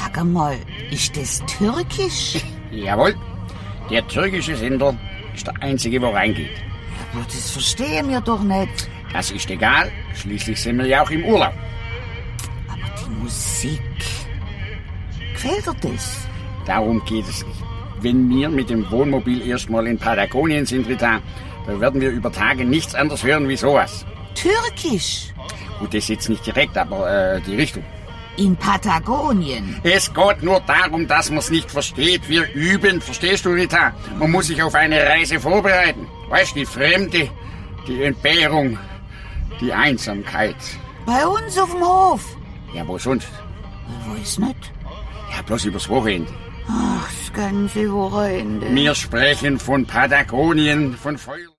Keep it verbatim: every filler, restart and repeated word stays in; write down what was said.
Sag einmal, ist das türkisch? Jawohl, der türkische Sender ist der einzige, wo reingeht. Aber das verstehen wir doch nicht. Das ist egal, schließlich sind wir ja auch im Urlaub. Aber die Musik, gefällt dir das? Darum geht es nicht. Wenn wir mit dem Wohnmobil erstmal in Patagonien sind, Rita, dann werden wir über Tage nichts anderes hören wie sowas. Türkisch? Gut, das jetzt nicht direkt, aber äh, die Richtung. In Patagonien? Es geht nur darum, dass man es nicht versteht. Wir üben, verstehst du, Rita? Man muss sich auf eine Reise vorbereiten. Weißt du, die Fremde, die Entbehrung, die Einsamkeit. Bei uns auf dem Hof? Ja, wo sonst? Ich weiß nicht. Ja, bloß übers Wochenende. Ach, das ganze Wochenende. Wir sprechen von Patagonien, von Feuer.